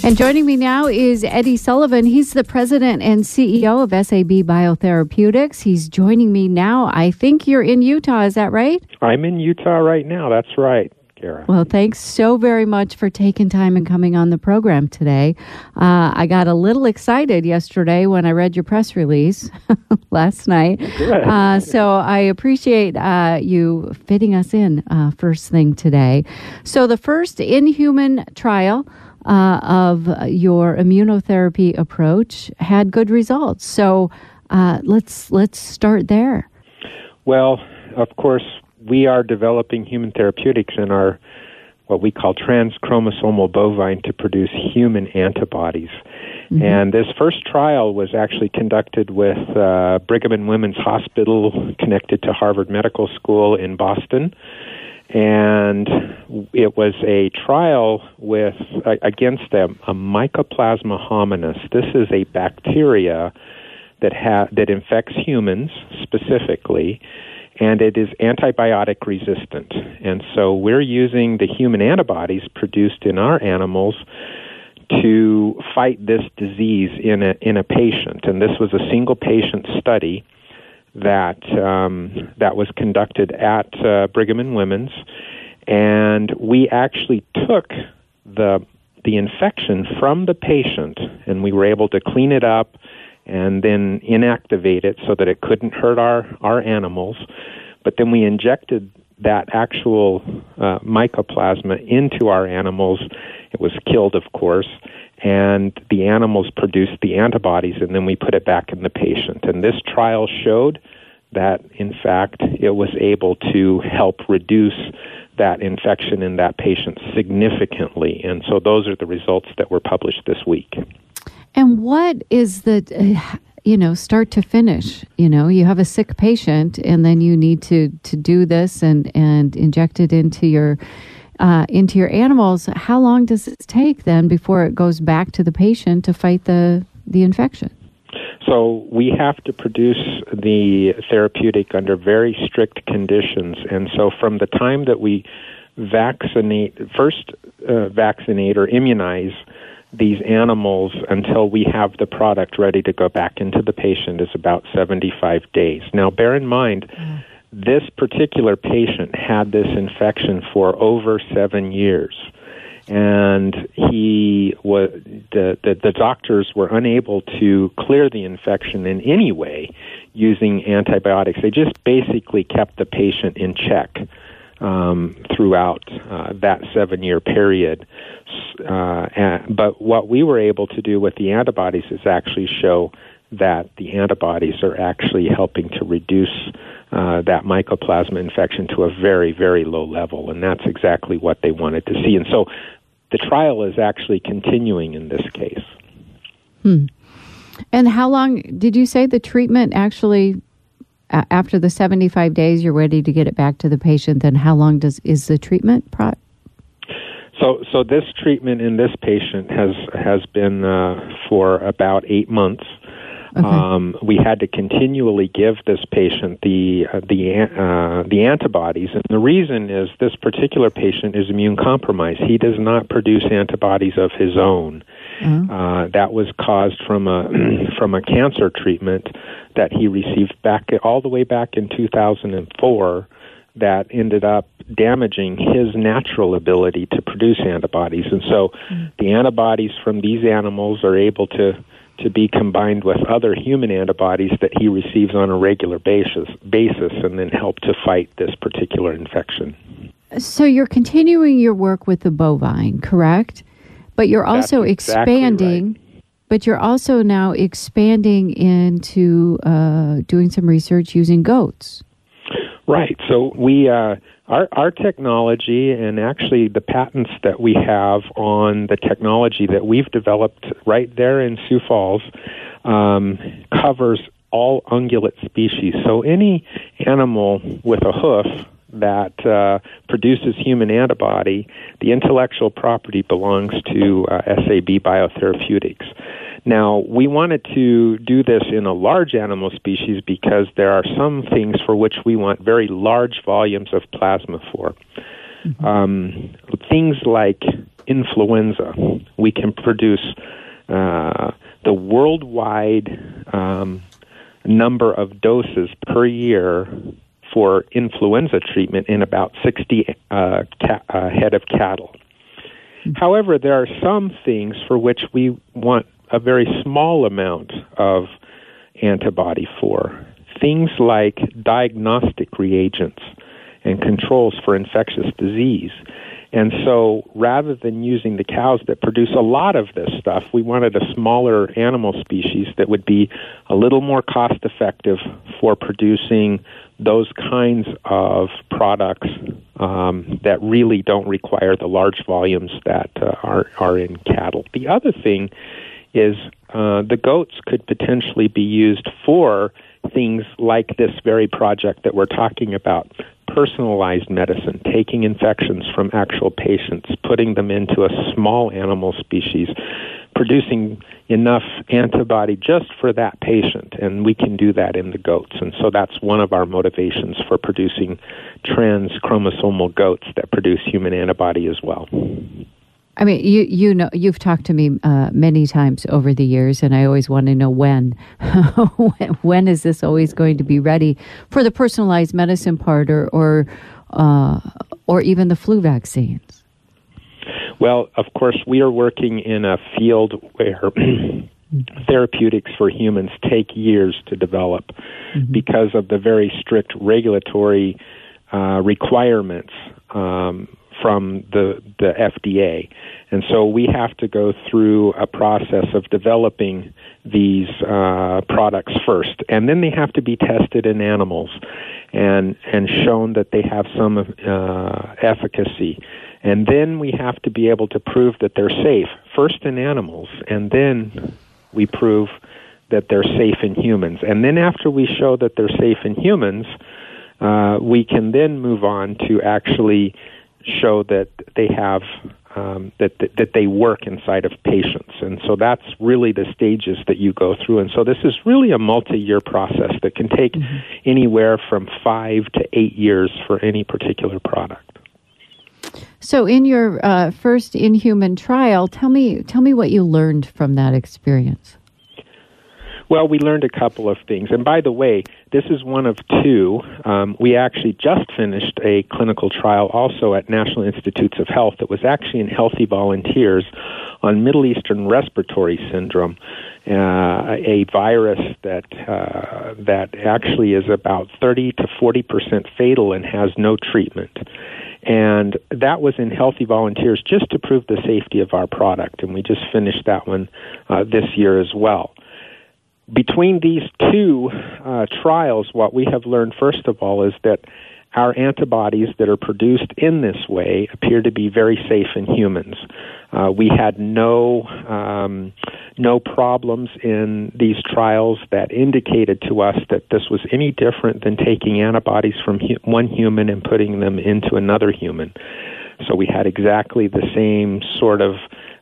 And joining me now is Eddie Sullivan. He's the president and CEO of SAB Biotherapeutics. He's joining me now. I think you're in Utah. Is that right? I'm in Utah right now. That's right, Kara. Well, thanks so very much for taking time and coming on the program today. I got a little excited yesterday when I read your press release last night. Good. So I appreciate you fitting us in first thing today. So the first in-human trial of your immunotherapy approach had good results. So let's start there. Well, of course, we are developing human therapeutics in our what we call transchromosomal bovine to produce human antibodies. Mm-hmm. And this first trial was actually conducted with Brigham and Women's Hospital, connected to Harvard Medical School in Boston. And it was a trial with against a Mycoplasma hominis. This is a bacteria that infects humans specifically, and it is antibiotic resistant. And so we're using the human antibodies produced in our animals to fight this disease in a patient. And this was a single patient study that was conducted at Brigham and Women's, and we actually took the infection from the patient, and we were able to clean it up and then inactivate it so that it couldn't hurt our animals. But then we injected that actual mycoplasma into our animals. It was killed, of course, and the animals produced the antibodies, and then we put it back in the patient. And this trial showed that, in fact, it was able to help reduce that infection in that patient significantly. And so those are the results that were published this week. And what is the, start to finish? You have a sick patient, and then you need to do this and inject it into your animals. How long does it take then before it goes back to the patient to fight the infection? So we have to produce the therapeutic under very strict conditions. And so from the time that we vaccinate or immunize these animals until we have the product ready to go back into the patient is about 75 days. Now, bear in mind, this particular patient had this infection for over 7 years. And the doctors were unable to clear the infection in any way using antibiotics. They just basically kept the patient in check throughout that 7-year period. But what we were able to do with the antibodies is actually show that the antibodies are actually helping to reduce that mycoplasma infection to a very, very low level, and that's exactly what they wanted to see. And so the trial is actually continuing in this case. And how long did you say the treatment actually, after the 75 days, you're ready to get it back to the patient, then how long is the treatment? So this treatment in this patient has been for about 8 months. Okay. We had to continually give this patient the antibodies, and the reason is this particular patient is immune compromised. He does not produce antibodies of his own. Mm-hmm. That was caused from a cancer treatment that he received all the way back in 2004. That ended up damaging his natural ability to produce antibodies, and so the antibodies from these animals are able to be combined with other human antibodies that he receives on a regular basis and then help to fight this particular infection. So you're continuing your work with the bovine, correct? But you're also expanding. Right. But you're also now expanding into doing some research using goats. Right. So we our technology, and actually the patents that we have on the technology that we've developed right there in Sioux Falls, covers all ungulate species. So any animal with a hoof that produces human antibody, the intellectual property belongs to SAB Biotherapeutics. Now, we wanted to do this in a large animal species because there are some things for which we want very large volumes of plasma for. Mm-hmm. Things like influenza. We can produce the worldwide number of doses per year for influenza treatment in about 60 head of cattle. However, there are some things for which we want a very small amount of antibody for. Things like diagnostic reagents and controls for infectious disease. And so rather than using the cows that produce a lot of this stuff, we wanted a smaller animal species that would be a little more cost-effective for producing those kinds of products that really don't require the large volumes that are in cattle. The other thing is the goats could potentially be used for things like this very project that we're talking about, personalized medicine, taking infections from actual patients, putting them into a small animal species, producing enough antibody just for that patient, and we can do that in the goats. And so that's one of our motivations for producing trans-chromosomal goats that produce human antibody as well. I mean, you know, you've talked to me many times over the years, and I always want to know when. When is this always going to be ready for the personalized medicine part, or even the flu vaccines? Well, of course, we are working in a field where therapeutics for humans take years to develop because of the very strict regulatory requirements from the FDA. And so we have to go through a process of developing these products first. And then they have to be tested in animals and shown that they have some efficacy. And then we have to be able to prove that they're safe, first in animals, and then we prove that they're safe in humans. And then after we show that they're safe in humans, we can then move on to actually show that they have that they work inside of patients. And so that's really the stages that you go through. And so this is really a multi-year process that can take anywhere from 5 to 8 years for any particular product. So in your first in-human trial, tell me what you learned from that experience. Well, we learned a couple of things. And by the way, this is one of two. We actually just finished a clinical trial also at National Institutes of Health that was actually in healthy volunteers on Middle Eastern Respiratory Syndrome, a virus that actually is about 30 to 40% fatal and has no treatment. And that was in healthy volunteers just to prove the safety of our product. And we just finished that one this year as well. Between these two trials, what we have learned, first of all, is that our antibodies that are produced in this way appear to be very safe in humans. We had no problems in these trials that indicated to us that this was any different than taking antibodies from one human and putting them into another human. So we had exactly the same sort of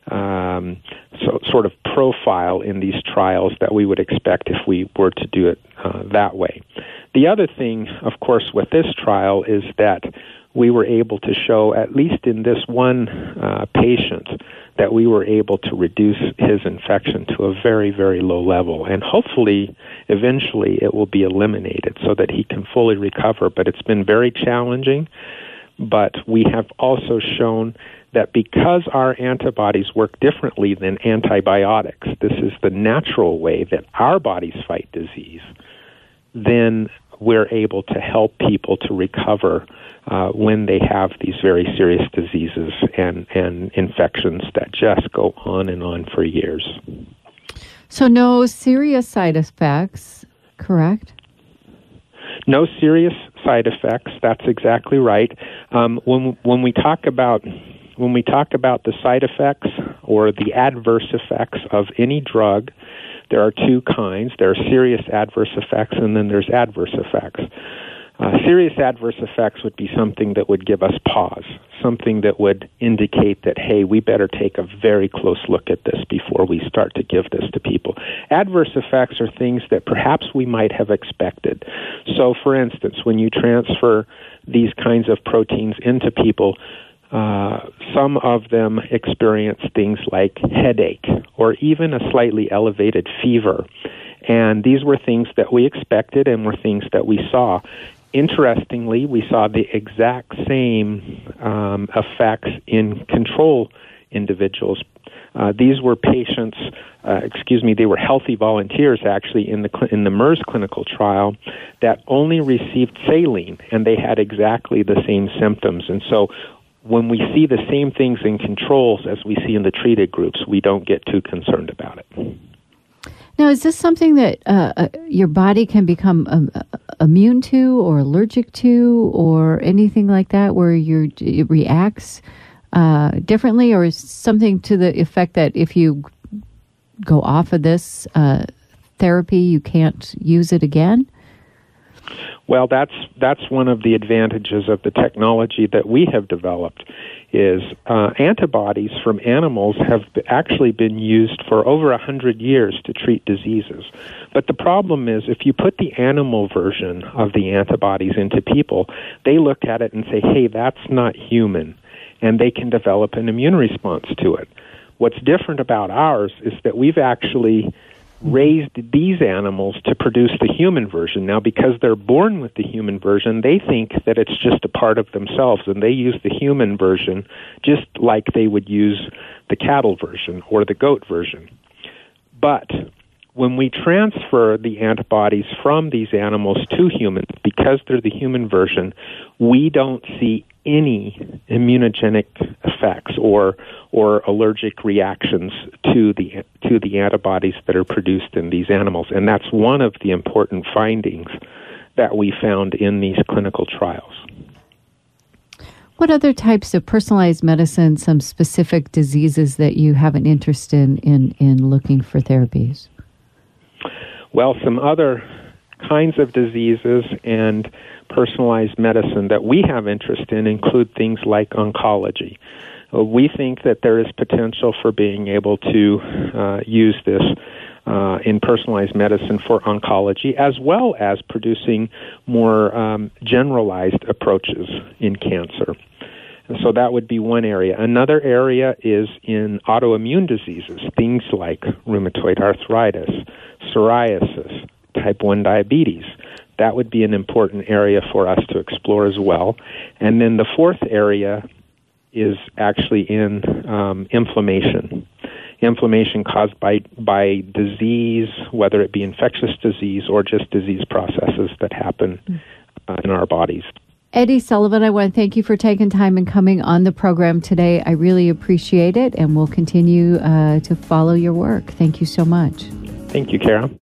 profile in these trials that we would expect if we were to do it that way. The other thing, of course, with this trial is that we were able to show, at least in this one patient, that we were able to reduce his infection to a very, very low level. And hopefully, eventually, it will be eliminated so that he can fully recover. But it's been very challenging. But we have also shown that because our antibodies work differently than antibiotics, this is the natural way that our bodies fight disease, then we're able to help people to recover when they have these very serious diseases and infections that just go on and on for years. So no serious side effects, correct? No serious side effects. That's exactly right. When we talk about the side effects or the adverse effects of any drug, there are two kinds. There are serious adverse effects, and then there's adverse effects. Serious adverse effects would be something that would give us pause, something that would indicate that, hey, we better take a very close look at this before we start to give this to people. Adverse effects are things that perhaps we might have expected. So, for instance, when you transfer these kinds of proteins into people, Some of them experience things like headache or even a slightly elevated fever. And these were things that we expected and were things that we saw. Interestingly, we saw the exact same effects in control individuals. These were patients, they were healthy volunteers actually in the MERS clinical trial that only received saline, and they had exactly the same symptoms. And so when we see the same things in controls as we see in the treated groups, we don't get too concerned about it. Now, is this something that your body can become immune to or allergic to or anything like that, where it reacts differently, or is something to the effect that if you go off of this therapy, you can't use it again? Well, that's one of the advantages of the technology that we have developed is antibodies from animals have actually been used for over 100 years to treat diseases. But the problem is if you put the animal version of the antibodies into people, they look at it and say, hey, that's not human, and they can develop an immune response to it. What's different about ours is that we've actually raised these animals to produce the human version. Now, because they're born with the human version, they think that it's just a part of themselves, and they use the human version just like they would use the cattle version or the goat version. But when we transfer the antibodies from these animals to humans, because they're the human version, we don't see any immunogenic effects or allergic reactions to the antibodies that are produced in these animals. And that's one of the important findings that we found in these clinical trials. What other types of personalized medicine, some specific diseases that you have an interest in looking for therapies? Well, some other kinds of diseases and personalized medicine that we have interest in include things like oncology. We think that there is potential for being able to use this in personalized medicine for oncology, as well as producing more generalized approaches in cancer. And so that would be one area. Another area is in autoimmune diseases, things like rheumatoid arthritis, psoriasis, type 1 diabetes. That would be an important area for us to explore as well. And then the fourth area is actually in inflammation. Inflammation caused by disease, whether it be infectious disease or just disease processes that happen in our bodies. Eddie Sullivan, I want to thank you for taking time and coming on the program today. I really appreciate it, and we'll continue to follow your work. Thank you so much. Thank you, Kara.